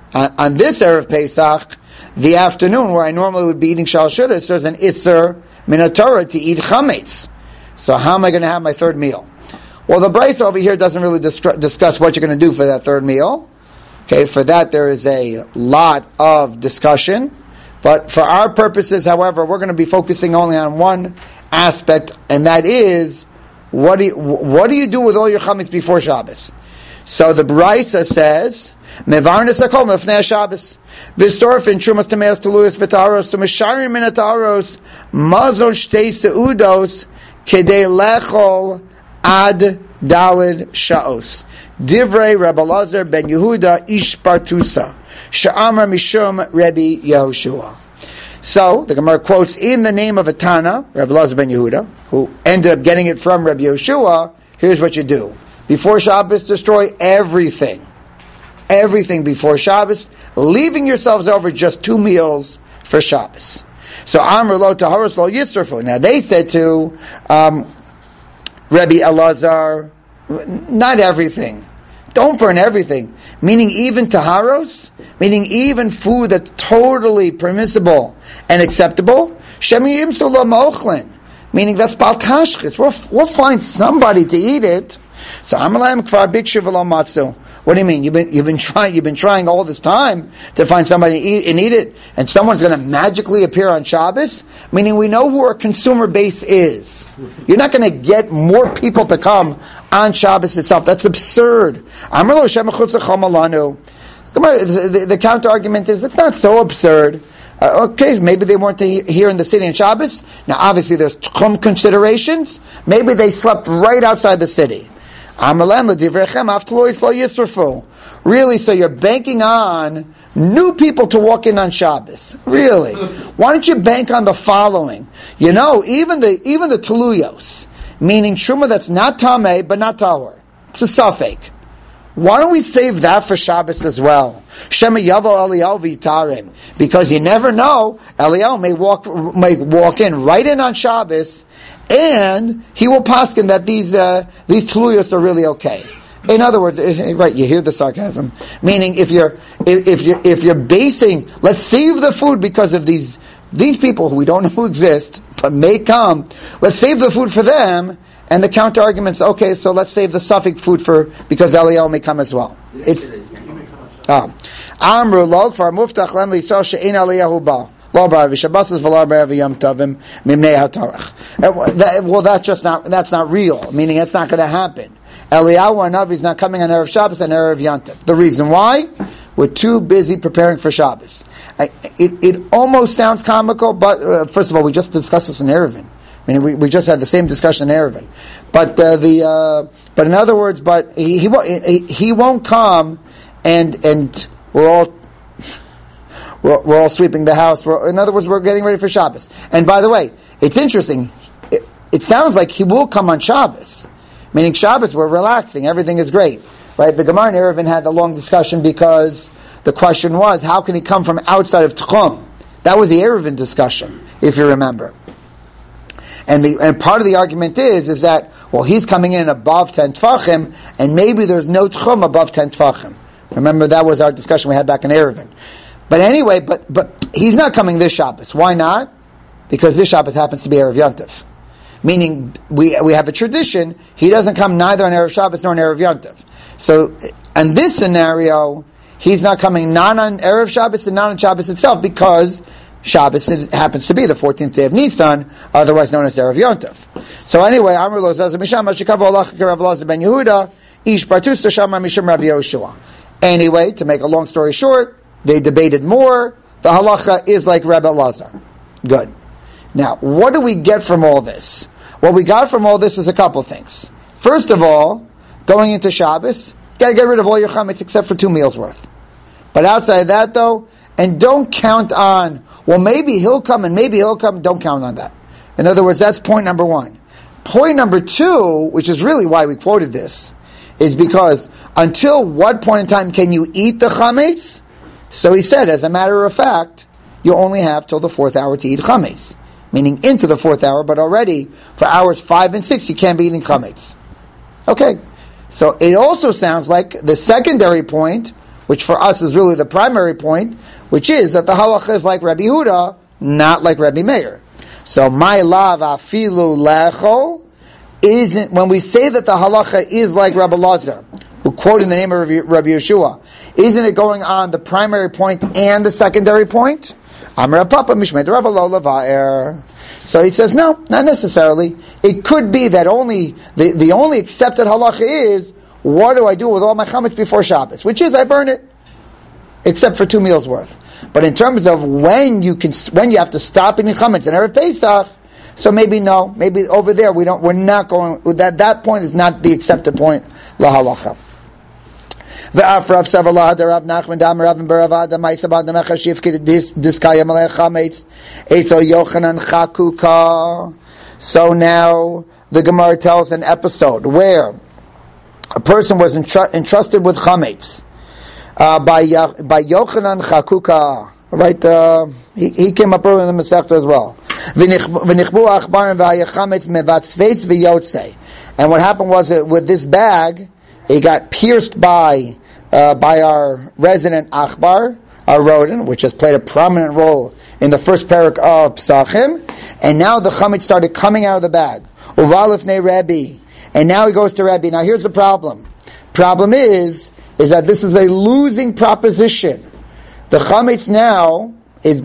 Erev Pesach, the afternoon, where I normally would be eating shal shudas, there's an isser minatorah to eat chametz. So how am I going to have my third meal? Well, the brisa over here doesn't really discuss what you're going to do for that third meal. Okay, for that there is a lot of discussion. But for our purposes, however, we're going to be focusing only on one aspect, and that is, what do you do with all your chametz before Shabbos? So the brisa says, Mevarnes hakol mefnei Shabbos, v'storfin trumas tameos teluyos v'taros, t'misharim min hataros, mazon shtei seudos, kedei lechol ad dalid shaos. Divrei Rabbi Elazar ben Yehuda ish Partusa, she'amar mishum Rabbi Yehoshua. So the Gemara quotes in the name of a Tana, Rabbi Elazar ben Yehuda, who ended up getting it from Rabbi Yehoshua. Here's what you do: before Shabbos, destroy everything before Shabbos, leaving yourselves over just 2 meals for Shabbos. So Amr lo taharos lo yitzrafu. Now they said to Rabbi Elazar, not everything. Don't burn everything. Meaning even taharos, meaning even food that's totally permissible and acceptable. Shemiyim solo mochlin, meaning that's bal tashchis. We'll find somebody to eat it. So Amalayim kvar bikshu v'lo matzu. What do you mean? You've been trying all this time to find somebody to eat it, and someone's going to magically appear on Shabbos? Meaning we know who our consumer base is. You're not going to get more people to come on Shabbos itself. That's absurd. The counter argument is it's not so absurd. Okay, maybe they weren't here in the city on Shabbos. Now, obviously, there's tchum considerations. Maybe they slept right outside the city. Really, so you're banking on new people to walk in on Shabbos. Really? Why don't you bank on the following? You know, even the Tuluyos, meaning Truma that's not Tameh, but not Tahor. It's a Safek. Why don't we save that for Shabbos as well? Shema Yavo Eliyahu V'Yitarim. Because you never know, Eliyahu may walk in right in on Shabbos, and he will paskin that these Tuluyos are really okay. In other words, right? You hear the sarcasm, meaning if you're basing, let's save the food because of these people who we don't know who exist but may come. Let's save the food for them, and the counter argument's okay. So let's save the suffix food because Eliyahu may come as well. It's Amru Log for Muftach Lem Lisal She'ein Eliyahu Ba. Well, that's not real. Meaning, it's not going to happen. Eliyahu or Navi is not coming on Erev Shabbos and Erev Yantav. The reason why? We're too busy preparing for Shabbos. It almost sounds comical, but first of all, we just discussed this in Erevin. I mean, we just had the same discussion in Erevin. But but in other words, but he won't come, and we're all sweeping the house. In other words, we're getting ready for Shabbos. And by the way, it's interesting. It sounds like he will come on Shabbos. Meaning Shabbos, we're relaxing, everything is great. Right? The Gemara in Erevin had a long discussion because the question was, how can he come from outside of Tchum? That was the Erevin discussion, if you remember. And part of the argument is that, well, he's coming in above 10 Tfachim, and maybe there's no Tchum above 10 Tfachim. Remember, that was our discussion we had back in Erevin. But anyway, but he's not coming this Shabbos. Why not? Because this Shabbos happens to be Erev Yontif. Meaning, we have a tradition, he doesn't come neither on Erev Shabbos nor on Erev Yontif. So, in this scenario, he's not coming not on Erev Shabbos and not on Shabbos itself because Shabbos happens to be the 14th day of Nisan, otherwise known as Erev Yontif. So anyway, Amr Lo Zaz Misham Ashikav Olach Rav Elazar ben Yehuda Ish Bartus Shamar Misham Rav Yehoshua. Anyway, to make a long story short, they debated more. The halacha is like Rabbi Elazar. Good. Now, what do we get from all this? What we got from all this is a couple things. First of all, going into Shabbos, you got to get rid of all your chametz except for 2 meals worth. But outside of that, though, and don't count on, well, maybe he'll come and maybe he'll come. Don't count on that. In other words, that's point number 1. Point number 2, which is really why we quoted this, is because until what point in time can you eat the chametz? So he said, as a matter of fact, you only have till the 4th hour to eat chametz. Meaning into the 4th hour, but already for hours 5 and 6, you can't be eating chametz. Okay. So it also sounds like the secondary point, which for us is really the primary point, which is that the halacha is like Rabbi Yehuda, not like Rabbi Meir. So my lav afilu lecho isn't, when we say that the halacha is like Rabbi Elazar, who quoted the name of Rabbi Yeshua, isn't it going on the primary point and the secondary point? Amar Papa Mishmed Rabbi Lo Lavaer. So he says, no, not necessarily. It could be that only the only accepted halacha is, what do I do with all my chametz before Shabbos? Which is, I burn it, except for 2 meals worth. But in terms of when you have to stop eating chametz in Erev Pesach, so maybe no, maybe over there we're not going. That point is not the accepted point la halacha. Ve'af Rav Savarlah Rav Nachman Dam Rav Beravad Ma'isabad Mechashiv Diskaya Malech Chametz Eitzel Yochanan Chakuka. So now the Gemara tells an episode where a person was entrusted with chametz by Yochanan Chakuka. Right, he came up early in the Masechta as well. And what happened was that with this bag, it got pierced by our resident Achbar, our rodent, which has played a prominent role in the first parak of Pesachim, and now the chametz started coming out of the bag. Uvalifnei Rebbe, and now he goes to Rebbe. Now here's the problem. Problem is that this is a losing proposition. The chametz now is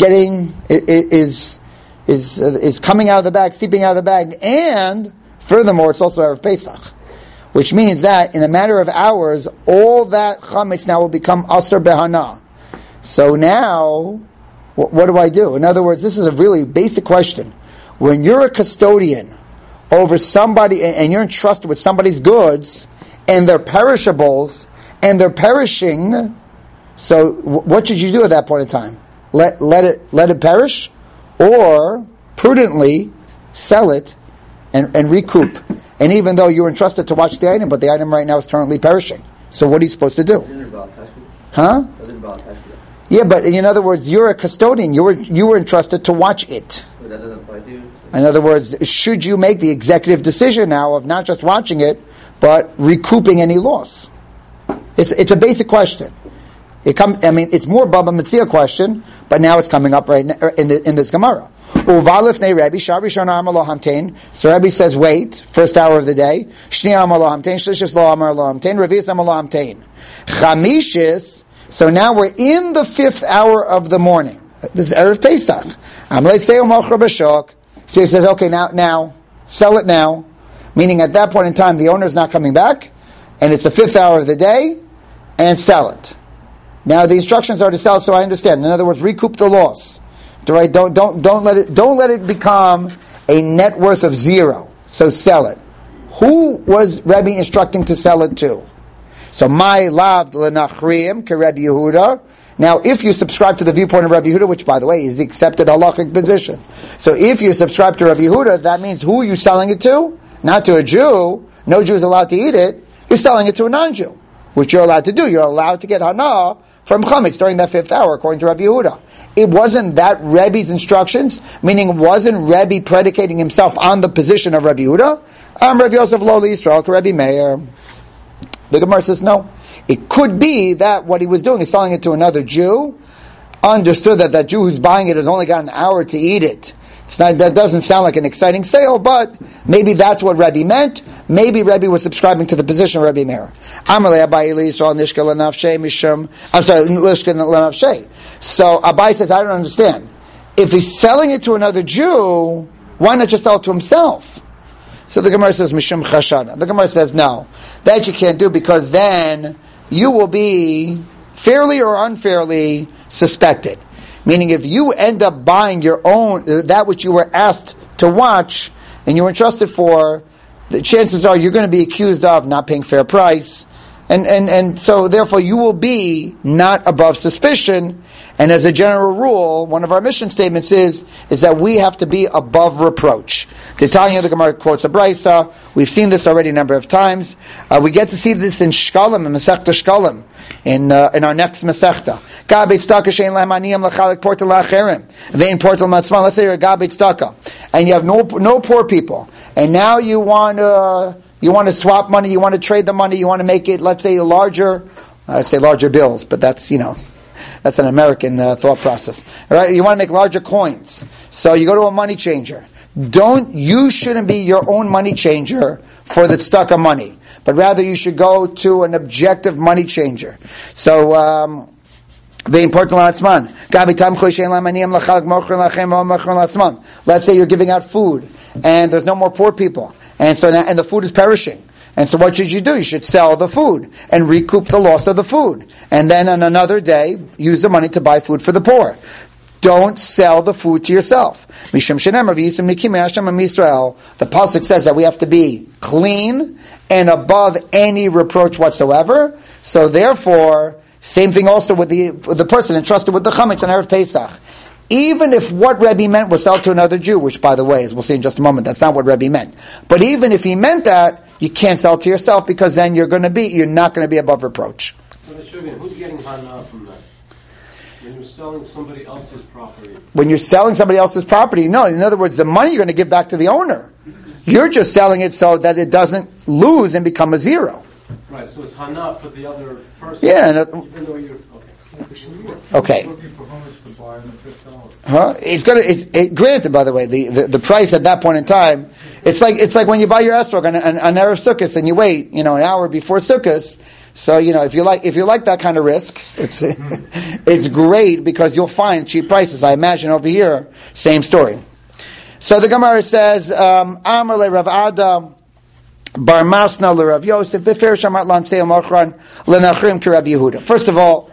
coming out of the bag, seeping out of the bag, and furthermore, it's also Erev Pesach, which means that in a matter of hours, all that chametz now will become aser behana. So now, what do I do? In other words, this is a really basic question. When you're a custodian over somebody and you're entrusted with somebody's goods, and they're perishables, and they're perishing, so what should you do at that point in time? Let it perish, or prudently sell it and recoup. And even though you were entrusted to watch the item, but the item right now is currently perishing. So what are you supposed to do? Huh? Yeah, but in other words, you're a custodian. You were entrusted to watch it. That doesn't apply to you? In other words, should you make the executive decision now of not just watching it, but recouping any loss? It's a basic question. It's more Baba Metzia question, but now it's coming up right now in this Gemara. So Rabbi says, wait, first hour of the day. So now we're in the fifth hour of the morning. This is Erev Pesach. So he says, okay, now, sell it now. Meaning at that point in time, the owner's not coming back, and it's the fifth hour of the day, and sell it. Now the instructions are to sell it, so I understand. In other words, recoup the loss. Right? Don't let it become a net worth of zero. So sell it. Who was Rebbe instructing to sell it to? So my lav lenachriim ke Rebbe Yehuda. Now, if you subscribe to the viewpoint of Rebbe Yehuda, which by the way is the accepted halachic position, so if you subscribe to Rebbe Yehuda, that means who are you selling it to? Not to a Jew. No Jew is allowed to eat it. You're selling it to a non-Jew, which you're allowed to do. You're allowed to get hana from chametz during that fifth hour, according to Rebbe Yehuda. It wasn't that Rebbe's instructions, meaning wasn't Rebbe predicating himself on the position of Rebbe Yehuda? Rebbe Yosef lo Yisrael, Rebbe Meir. The Gemara says no. It could be that what he was doing is selling it to another Jew, understood that Jew who's buying it has only got an hour to eat it. That doesn't sound like an exciting sale, but maybe that's what Rebbe meant. Maybe Rebbe was subscribing to the position of Rebbe Meir. So Abai says, I don't understand. If he's selling it to another Jew, why not just sell it to himself? So the Gemara says, Mishum Chashana. The Gemara says, no, that you can't do, because then you will be fairly or unfairly suspected. Meaning, if you end up buying your own, that which you were asked to watch and you were entrusted for, the chances are you're going to be accused of not paying fair price, and so therefore you will be not above suspicion. And as a general rule, one of our mission statements is that we have to be above reproach. The Tanya, the Gemara quotes a Brisa. We've seen this already a number of times. We get to see this in Shkalim, in Masechta Shkalim, in our next Masechta. Let's say you're a Gabet Staka, and you have no poor people, and now you want to swap money, you want to trade the money, you want to make it, let's say, larger. I say larger bills, but that's that's an American thought process. All right? You want to make larger coins. So you go to a money changer. You shouldn't be your own money changer for the tzedakah money, but rather you should go to an objective money changer. So, the important latzman. Let's say you're giving out food, and there's no more poor people, and the food is perishing. And so what should you do? You should sell the food and recoup the loss of the food. And then on another day, use the money to buy food for the poor. Don't sell the food to yourself. The pasuk says that we have to be clean and above any reproach whatsoever. So therefore, same thing also with the person entrusted with the chametz on Erev Pesach. Even if what Rebbe meant was sell to another Jew, which by the way, as we'll see in just a moment, that's not what Rebbe meant. But even if he meant that, you can't sell to yourself, because then you're not going to be above reproach. So who's getting hana from that? When you're selling somebody else's property? When you're selling somebody else's property, no. In other words, the money you're going to give back to the owner. You're just selling it so that it doesn't lose and become a zero. Right, so it's hana for the other person. Yeah. Even though you're... Okay. Huh? Granted, by the way, the price at that point in time, it's like when you buy your esrog on Erev Sukkot and you wait, an hour before Sukkot. So if you like that kind of risk, it's great, because you'll find cheap prices. I imagine over here, same story. So the Gemara says, Amar le Rav Ada Bar Masna le Rav Yosef Befer Shamat Lansei Mochran Lenachrim Ki Rav Yehuda. First of all,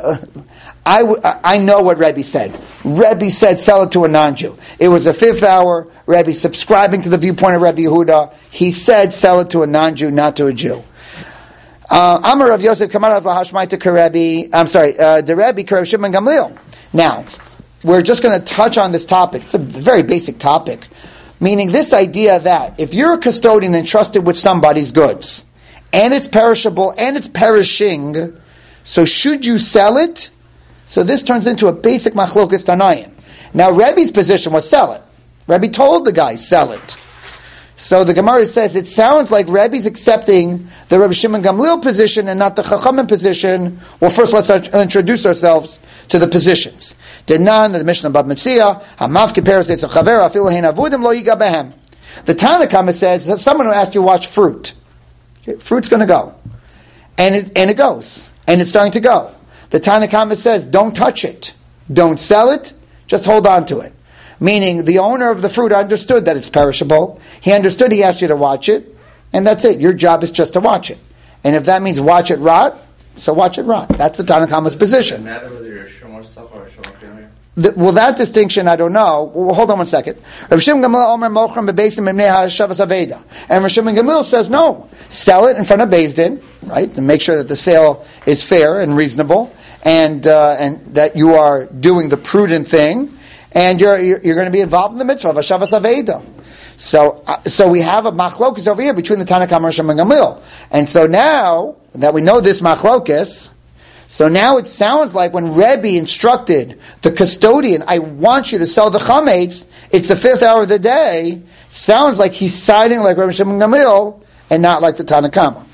I know what Rebbe said. Rebbe said, sell it to a non-Jew. It was the fifth hour. Rebbe subscribing to the viewpoint of Rebbe Yehuda. He said, sell it to a non-Jew, not to a Jew. Amar Rav Yosef Kamar Lahashmaita Karebi. I'm sorry, the Rebbe Karev Shimon Gamliel. Now, we're just going to touch on this topic. It's a very basic topic, meaning this idea that if you're a custodian entrusted with somebody's goods, and it's perishable and it's perishing, so should you sell it? So this turns into a basic machlokas Tanayim. Now, Rebbe's position was sell it. Rebbe told the guy, sell it. So the Gemara says it sounds like Rebbe's accepting the Rebbe Shimon Gamliel position and not the Chachamim position. Well, first let's introduce ourselves to the positions. Denan, the Mishnah Bab Metzia, Hamaf Kiperes Eitz Chaver, Afilu Hein Avudim Lo Yiga Behem. The Tanna Kama says that someone who asked you to watch fruit. Fruit's going to go. And it goes. And it's starting to go. The Tanna Kama says, don't touch it. Don't sell it. Just hold on to it. Meaning, the owner of the fruit understood that it's perishable. He understood he asked you to watch it. And that's it. Your job is just to watch it. And if that means watch it rot, so watch it rot. That's the Tanna Kama's position. Does it matter whether you're a Shomer Sach or a Shomer Family? Well, that distinction, I don't know. Well, hold on one second. Rav Shimon Gamliel Omer Mochram beBeizdin Mimnei HaShavas Aveda. And Rav Shimon Gamliel says, no. Sell it in front of Beizdin, right? To make sure that the sale is fair and reasonable. And that you are doing the prudent thing. And you're going to be involved in the mitzvah of Hashavas Aveda. So we have a machlokus over here between the Tanna Kama and Shimon Gamliel. And so now that we know this machlokus, so now it sounds like when Rebbe instructed the custodian, I want you to sell the chametz, it's the 5th hour of the day, sounds like he's siding like Rebbe Shimon Gamliel and not like the Tanna Kama.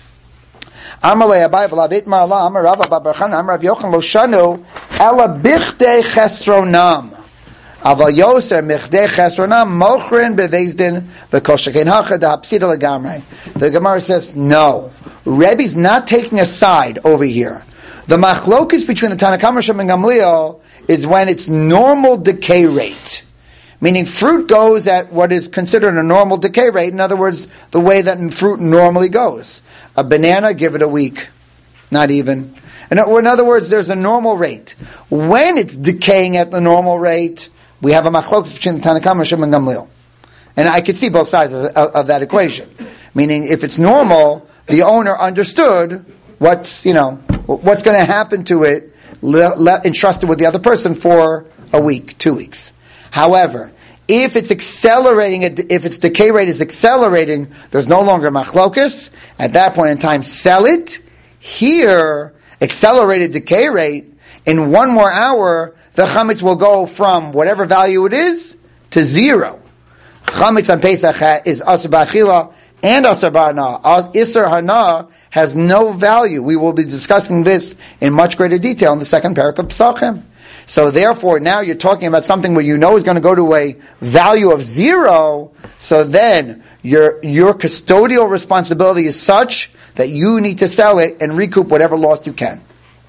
Amar le'abai v'lavit marla amar Rav Barchan amar Rav Yochanan lo shanu ela bichdei chesronam. Aval yoser michdei chesronam mochrin beveizdin v'kol shekein hacha da'apsida legamrei. The Gemara says, no. Rebbe's not taking a side over here. The machlokes between the Tanna Kama and Shimon Gamliel is when it's normal decay rate. Meaning fruit goes at what is considered a normal decay rate. In other words, the way that fruit normally goes. A banana, give it a week. Not even. In other words, there's a normal rate. When it's decaying at the normal rate, we have a machlokes between the Tanna Kama and Shimon Gamliel. And I could see both sides of that equation. Meaning, if it's normal, the owner understood what's going to happen to it, entrusted with the other person for a week, 2 weeks. However, if it's accelerating, if its decay rate is accelerating, there's no longer machlokus. At that point in time, sell it. Here, accelerated decay rate, in 1 more hour, the chametz will go from whatever value it is to 0. Chametz on Pesach is asur b'achila and asur b'hana. Isur hana has no value. We will be discussing this in much greater detail in the second parak of Pesachim. So therefore, now you're talking about something where you know is going to go to a value of 0. So then your custodial responsibility is such that you need to sell it and recoup whatever loss you can.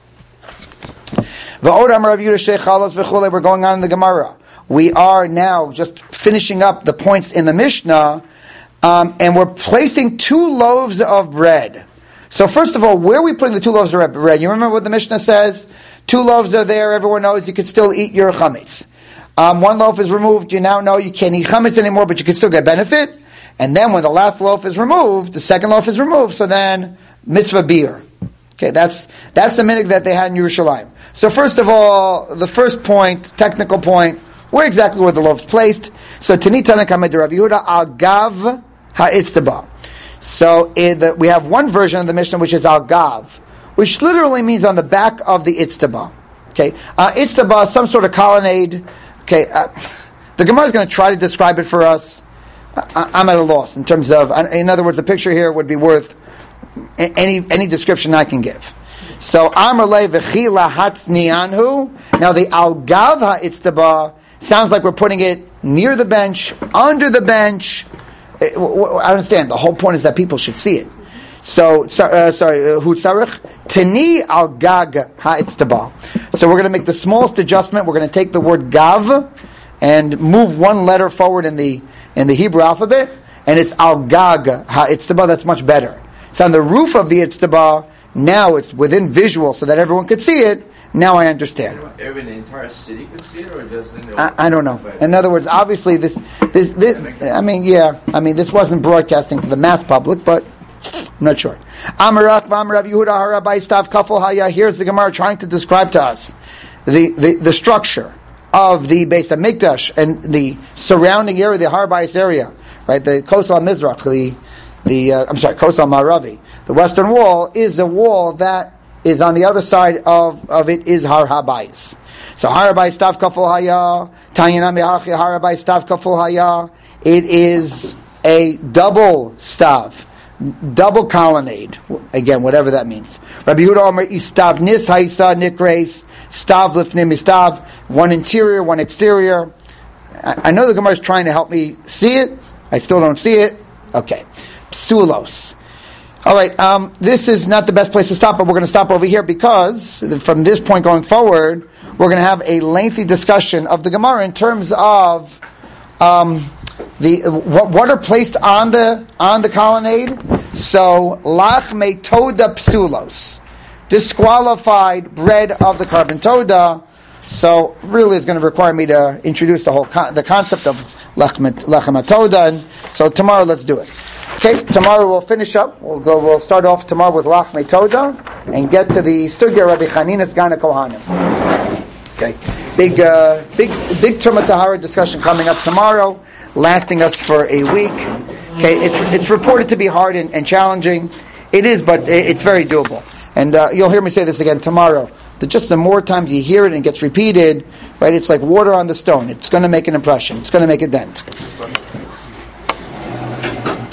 We're going on in the Gemara. We are now just finishing up the points in the Mishnah, and we're placing 2 loaves of bread. So first of all, where are we putting the 2 loaves of bread? You remember what the Mishnah says? 2 loaves are there, everyone knows you can still eat your chametz. 1 loaf is removed, you now know you can't eat chametz anymore, but you can still get benefit. And then when the last loaf is removed, the second loaf is removed, so then mitzvah beer. Okay, that's the minhag that they had in Yerushalayim. So first of all, the first point, technical point, where exactly were the loaves placed? So Tani Tanna Kama de Rav Yehuda al gav ha'itztaba. So we have one version of the Mishnah which is al gav, which literally means on the back of the itztaba. Okay, itztaba, some sort of colonnade. Okay, the Gemara is going to try to describe it for us. I'm at a loss in terms of, in other words, the picture here would be worth any description I can give. So Amar le v'chi lahatzni anhu. Now the al gav ha'itztaba sounds like we're putting it near the bench, under the bench. I understand. The whole point is that people should see it. So, hu tzarich tani al gag ha'itztaba. So we're going to make the smallest adjustment. We're going to take the word gav and move 1 letter forward in the Hebrew alphabet, and it's al gag ha'itztaba. That's much better. It's on the roof of the itztaba. Now it's within visual, so that everyone could see it. Now I understand. Everyone in the entire city could see it, or just in the I don't know. In other words, obviously this. This wasn't broadcasting to the mass public, but I'm not sure. Amarak v'amarav Yehuda harabai stav kafel haya. Here's the Gemara trying to describe to us the structure of the Beis Hamikdash and the surrounding area, the Harbayis area, right? The Kosel Mizrach, Kosel Maravi. The western wall is a wall that is on the other side of it is Har Habayis. So Harbayis stav kafel haya, Tanyanam Yehachi Harbayis stav kafel haya. It is a double stav, double colonnade. Again, whatever that means. Rabbi Yehuda Omer istav nis haisa nikreis stav lifnim istav. One interior, one exterior. I know the Gemara is trying to help me see it. I still don't see it. Okay, psulos. All right, this is not the best place to stop, but we're going to stop over here because from this point going forward, we're going to have a lengthy discussion of the Gemara in terms of what are placed on the colonnade. So lachme toda psulos, disqualified bread of the carbon toda. So really, it's going to require me to introduce the whole the concept of lechem toda. And so tomorrow, let's do it. Okay, tomorrow we'll finish up. We'll start off tomorrow with lachme toda and get to the sugya Rabbi Chanina's Gana Kohanim. Okay, big Terumah Tahara discussion coming up tomorrow, lasting us for a week. Okay, it's reported to be hard and challenging. It is, but it's very doable. And you'll hear me say this again tomorrow. That just the more times you hear it and it gets repeated, right? It's like water on the stone. It's going to make an impression. It's going to make a dent.